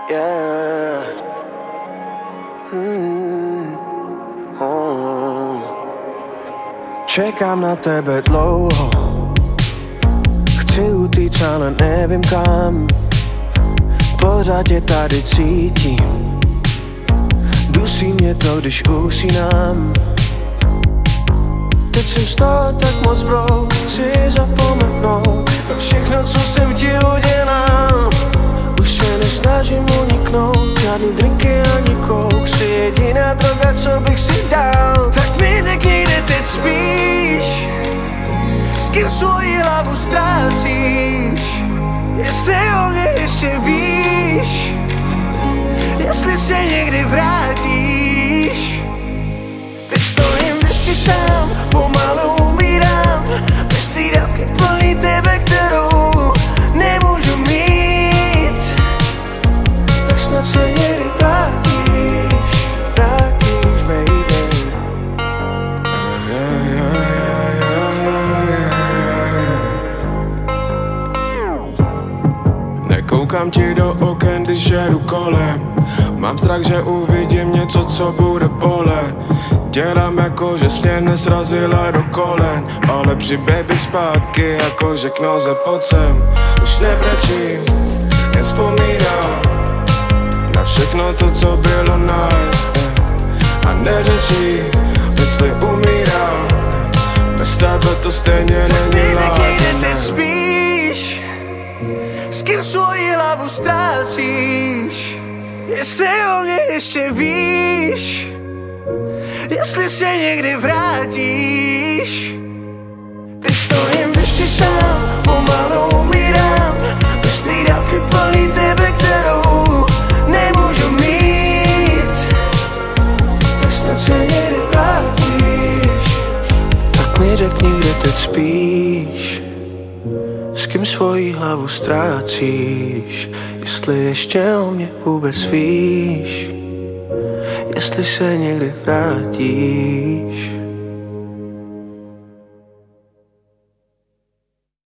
Yeah. Čekám na tebe dlouho, chci utíct, ale nevím kam. Pořád tě tady cítím, dusí mě to, když usínám. Teď jsem z toho tak moc brouk, chci zapomenout na všechno, co jsem ti udělal. Už se nesnažím uniknout, žádný drinky ani kouk, jsi jediná droga, co bych si dal. Tak mi řekni, kde teď spíš, s kým svoji hlavu ztrácíš, jestli o mě ještě víš, jestli se někdy vrátíš. Teď stojím v dešti sám, pomalu umírám, bez té dávky plný tebe, kterou nemůžu mít. Tak snad se někdy vrátíš, baby. Nekoukám ti do oken, když jedu kolem, mám strach, že uvidím něco, co bude bolet. Dělám jako, že mě nesrazila do kolen, ale přiběh zpátky, jako že k noze pod sem. Už nebrečím, jen vzpomínám na všechno to, co bylo nás. A neřeším, jestli umírám, bez tebe to stejně není ládné. Kde ty spíš, s kým svoji hlavu ztrácíš, jestli o mě ještě víš, jestli se někdy vrátíš. Teď stojím v dešti sám, pomalu umírám, bez té dávky plný tebe, kterou nemůžu mít. Tak snad se někdy vrátíš. Tak mi řekni, kde teď spíš, s kým svoji hlavu ztrácíš, jestli ještě o mě vůbec víš, jestli se někdy vrátíš.